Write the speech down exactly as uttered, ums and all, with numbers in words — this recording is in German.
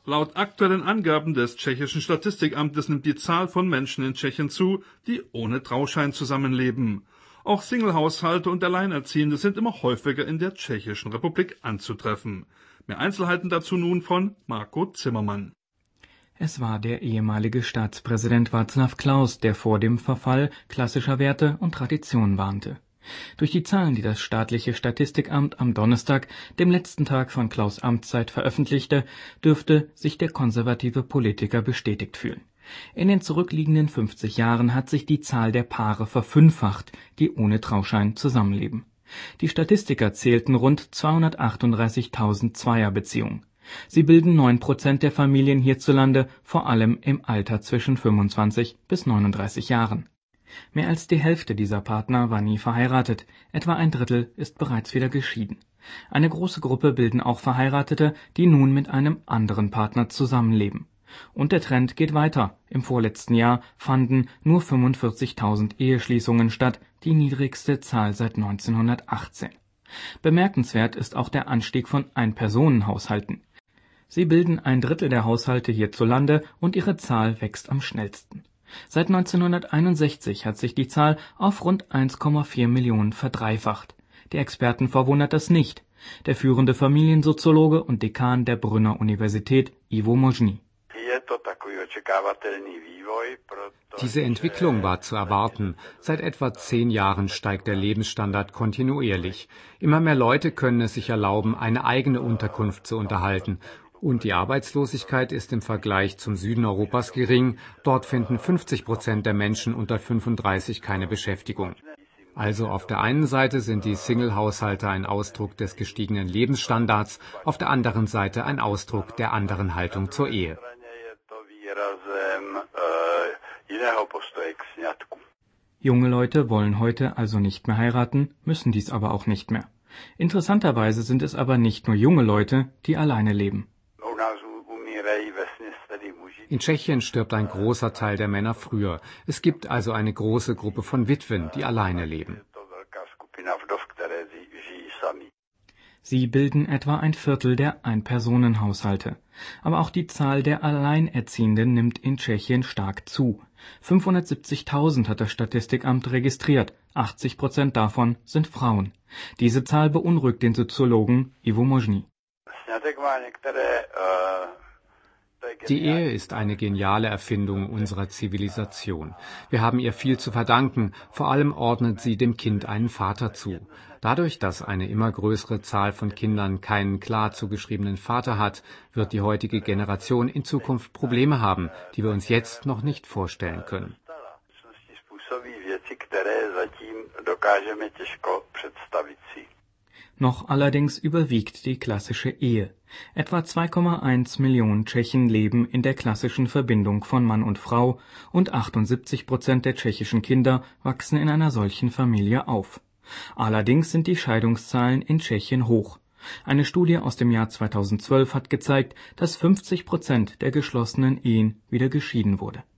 Laut aktuellen Angaben des tschechischen Statistikamtes nimmt die Zahl von Menschen in Tschechien zu, die ohne Trauschein zusammenleben. Auch Singlehaushalte und Alleinerziehende sind immer häufiger in der Tschechischen Republik anzutreffen. Mehr Einzelheiten dazu nun von Marco Zimmermann. Es war der ehemalige Staatspräsident Václav Klaus, der vor dem Verfall klassischer Werte und Traditionen warnte. Durch die Zahlen, die das staatliche Statistikamt am Donnerstag, dem letzten Tag von Klaus' Amtszeit, veröffentlichte, dürfte sich der konservative Politiker bestätigt fühlen. In den zurückliegenden fünfzig Jahren hat sich die Zahl der Paare verfünffacht, die ohne Trauschein zusammenleben. Die Statistiker zählten rund zweihundertachtunddreißigtausend Zweierbeziehungen. Sie bilden neun Prozent der Familien hierzulande, vor allem im Alter zwischen fünfundzwanzig bis neununddreißig Jahren. Mehr als die Hälfte dieser Partner war nie verheiratet, etwa ein Drittel ist bereits wieder geschieden. Eine große Gruppe bilden auch Verheiratete, die nun mit einem anderen Partner zusammenleben. Und der Trend geht weiter. Im vorletzten Jahr fanden nur fünfundvierzigtausend Eheschließungen statt, die niedrigste Zahl seit neunzehnhundertachtzehn. Bemerkenswert ist auch der Anstieg von Ein-Personen-Haushalten. Sie bilden ein Drittel der Haushalte hierzulande und ihre Zahl wächst am schnellsten. Seit neunzehnhunderteinundsechzig hat sich die Zahl auf rund eins Komma vier Millionen verdreifacht. Die Experten verwundert das nicht. Der führende Familiensoziologe und Dekan der Brünner Universität, Ivo Možný. Diese Entwicklung war zu erwarten. Seit etwa zehn Jahren steigt der Lebensstandard kontinuierlich. Immer mehr Leute können es sich erlauben, eine eigene Unterkunft zu unterhalten. Und die Arbeitslosigkeit ist im Vergleich zum Süden Europas gering. Dort finden fünfzig Prozent der Menschen unter fünfunddreißig keine Beschäftigung. Also auf der einen Seite sind die Single-Haushalte ein Ausdruck des gestiegenen Lebensstandards, auf der anderen Seite ein Ausdruck der anderen Haltung zur Ehe. Junge Leute wollen heute also nicht mehr heiraten, müssen dies aber auch nicht mehr. Interessanterweise sind es aber nicht nur junge Leute, die alleine leben. In Tschechien stirbt ein großer Teil der Männer früher. Es gibt also eine große Gruppe von Witwen, die alleine leben. Sie bilden etwa ein Viertel der Ein-Personen-Haushalte. Aber auch die Zahl der Alleinerziehenden nimmt in Tschechien stark zu. fünfhundertsiebzigtausend hat das Statistikamt registriert, achtzig Prozent davon sind Frauen. Diese Zahl beunruhigt den Soziologen Ivo Možný. Die Ehe ist eine geniale Erfindung unserer Zivilisation. Wir haben ihr viel zu verdanken, vor allem ordnet sie dem Kind einen Vater zu. Dadurch, dass eine immer größere Zahl von Kindern keinen klar zugeschriebenen Vater hat, wird die heutige Generation in Zukunft Probleme haben, die wir uns jetzt noch nicht vorstellen können. Noch allerdings überwiegt die klassische Ehe. Etwa zwei Komma eins Millionen Tschechen leben in der klassischen Verbindung von Mann und Frau und achtundsiebzig Prozent der tschechischen Kinder wachsen in einer solchen Familie auf. Allerdings sind die Scheidungszahlen in Tschechien hoch. Eine Studie aus dem Jahr zweitausendzwölf hat gezeigt, dass fünfzig Prozent der geschlossenen Ehen wieder geschieden wurde.